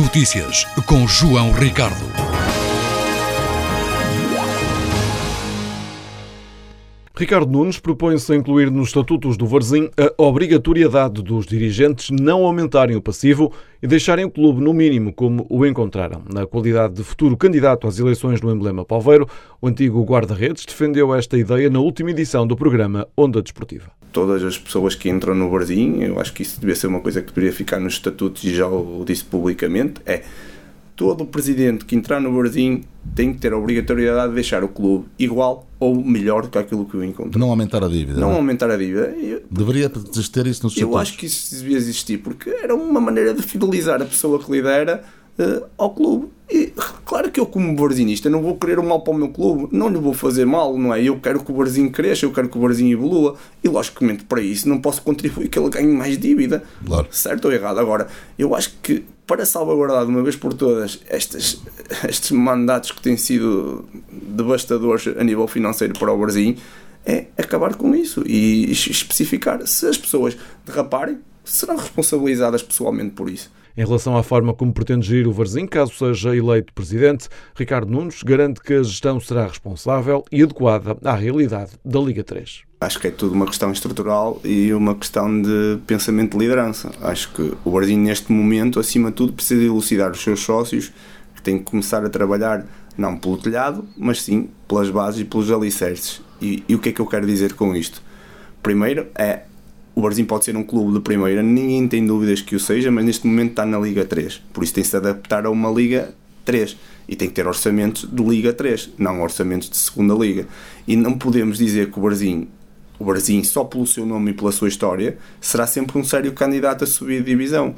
Notícias com João Ricardo. Ricardo Nunes propõe-se a incluir nos estatutos do Varzim a obrigatoriedade dos dirigentes não aumentarem o passivo e deixarem o clube no mínimo como o encontraram. Na qualidade de futuro candidato às eleições no emblema Palveiro, o antigo guarda-redes defendeu esta ideia na última edição do programa Onda Desportiva. Todas as pessoas que entram no Varzim, eu acho que isso devia ser uma coisa que deveria ficar nos estatutos e já o disse publicamente, todo o presidente que entrar no Varzim tem que ter a obrigatoriedade de deixar o clube igual ou melhor do que aquilo que o encontrou. Não aumentar a dívida. Não aumentar a dívida. Deveria existir isso nos estatutos. Eu acho que isso devia existir, porque era uma maneira de fidelizar a pessoa que lidera ao clube. E claro que eu, como varzinista, não vou querer o mal para o meu clube, não lhe vou fazer mal, não é? Eu quero que o Varzim cresça, eu quero que o Varzim evolua e, logicamente, para isso não posso contribuir que ele ganhe mais dívida. Claro. Certo ou errado? Agora, eu acho que para salvaguardar de uma vez por todas estes mandatos que têm sido devastadores a nível financeiro para o Varzim, é acabar com isso e especificar se as pessoas derraparem, serão responsabilizadas pessoalmente por isso. Em relação à forma como pretende gerir o Varzim, caso seja eleito presidente, Ricardo Nunes garante que a gestão será responsável e adequada à realidade da Liga 3. Acho que é tudo uma questão estrutural e uma questão de pensamento de liderança. Acho que o Varzim, neste momento, acima de tudo, precisa elucidar os seus sócios, que têm que começar a trabalhar não pelo telhado, mas sim pelas bases e pelos alicerces. E o que é que eu quero dizer com isto? Primeiro, o Varzim pode ser um clube de primeira, ninguém tem dúvidas que o seja, mas neste momento está na Liga 3. Por isso tem-se de adaptar a uma Liga 3. E tem que ter orçamentos de Liga 3, não orçamentos de segunda Liga. E não podemos dizer que o Varzim, só pelo seu nome e pela sua história, será sempre um sério candidato a subir de divisão.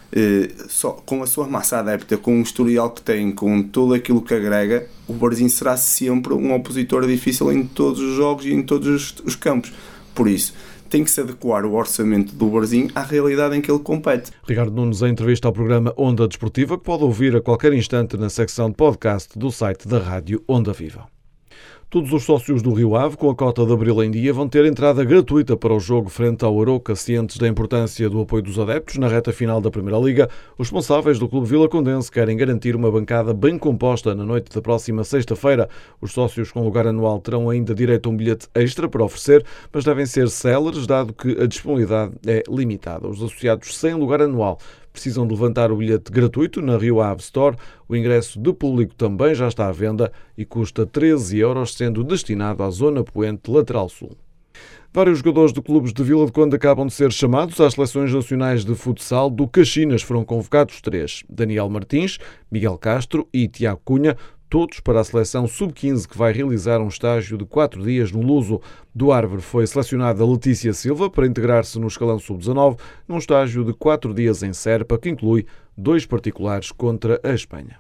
Só com a sua massa adepta, com o historial que tem, com tudo aquilo que agrega, o Varzim será sempre um opositor difícil em todos os jogos e em todos os campos. Por isso, tem que se adequar o orçamento do Varzim à realidade em que ele compete. Ricardo Nunes, em entrevista ao programa Onda Desportiva, que pode ouvir a qualquer instante na secção de podcast do site da rádio Onda Viva. Todos os sócios do Rio Ave, com a cota de abril em dia, vão ter entrada gratuita para o jogo frente ao Arouca. Cientes da importância do apoio dos adeptos na reta final da Primeira Liga, os responsáveis do Clube Vilacondense querem garantir uma bancada bem composta na noite da próxima sexta-feira. Os sócios com lugar anual terão ainda direito a um bilhete extra para oferecer, mas devem ser céleres, dado que a disponibilidade é limitada. Os associados sem lugar anual precisam de levantar o bilhete gratuito na Rio Ave Store. O ingresso de público também já está à venda e custa 13 €, sendo destinado à zona poente lateral sul. Vários jogadores de clubes de Vila de Conde acabam de ser chamados às seleções nacionais de futsal do Caxinas. Foram convocados 3: Daniel Martins, Miguel Castro e Tiago Cunha, todos para a seleção sub-15 que vai realizar um estágio de 4 dias no Luso. Do Árvore foi selecionada Letícia Silva para integrar-se no escalão sub-19 num estágio de 4 dias em Serpa, que inclui 2 particulares contra a Espanha.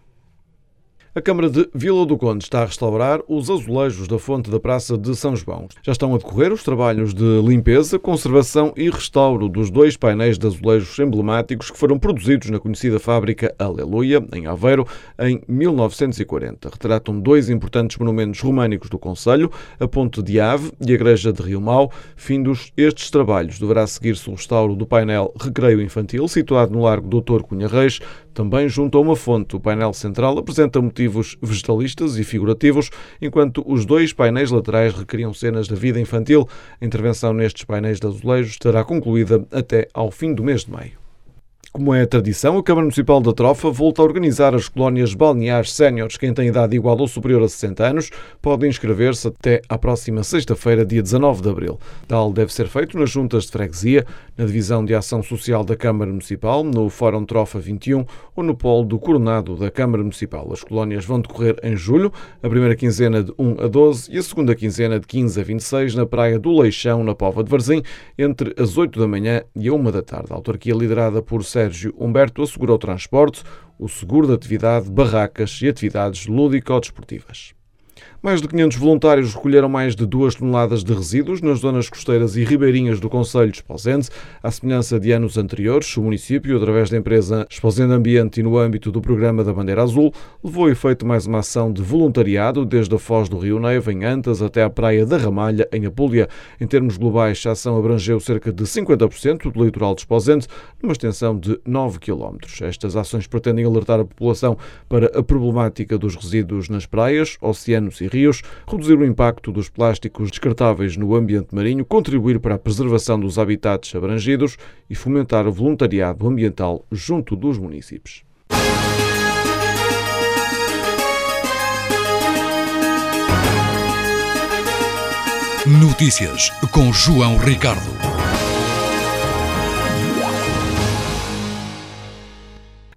A Câmara de Vila do Conde está a restaurar os azulejos da fonte da Praça de São João. Já estão a decorrer os trabalhos de limpeza, conservação e restauro dos 2 painéis de azulejos emblemáticos que foram produzidos na conhecida fábrica Aleluia, em Aveiro, em 1940. Retratam 2 importantes monumentos românicos do concelho, a Ponte de Ave e a Igreja de Rio Mau. Findos estes trabalhos, deverá seguir-se o restauro do painel Recreio Infantil, situado no Largo Doutor Cunha Reis, também junto a uma fonte. O painel central apresenta motivos vegetalistas e figurativos, enquanto os 2 painéis laterais recriam cenas da vida infantil. A intervenção nestes painéis de azulejos estará concluída até ao fim do mês de maio. Como é a tradição, a Câmara Municipal da Trofa volta a organizar as colónias balneares séniores. Quem tem idade igual ou superior a 60 anos pode inscrever-se até à próxima sexta-feira, dia 19 de abril. Tal deve ser feito nas juntas de freguesia, na Divisão de Ação Social da Câmara Municipal, no Fórum Trofa 21 ou no Polo do Coronado da Câmara Municipal. As colónias vão decorrer em julho, a primeira quinzena de 1 a 12 e a segunda quinzena de 15 a 26 na Praia do Leixão, na Póvoa de Varzim, entre as 8 da manhã e a 1 da tarde. A autarquia liderada por Sérgio Humberto assegura o transporte, o seguro de atividade, barracas e atividades lúdico-desportivas. Mais de 500 voluntários recolheram mais de 2 toneladas de resíduos nas zonas costeiras e ribeirinhas do concelho de Esposende. À semelhança de anos anteriores, o município, através da empresa Esposende Ambiente e no âmbito do programa da Bandeira Azul, levou a efeito mais uma ação de voluntariado desde a foz do Rio Neiva, em Antas, até à praia da Ramalha, em Apúlia. Em termos globais, a ação abrangeu cerca de 50% do litoral de Esposende, numa extensão de 9 km. Estas ações pretendem alertar a população para a problemática dos resíduos nas praias, oceanos e rios, reduzir o impacto dos plásticos descartáveis no ambiente marinho, contribuir para a preservação dos habitats abrangidos e fomentar o voluntariado ambiental junto dos municípios. Notícias com João Ricardo.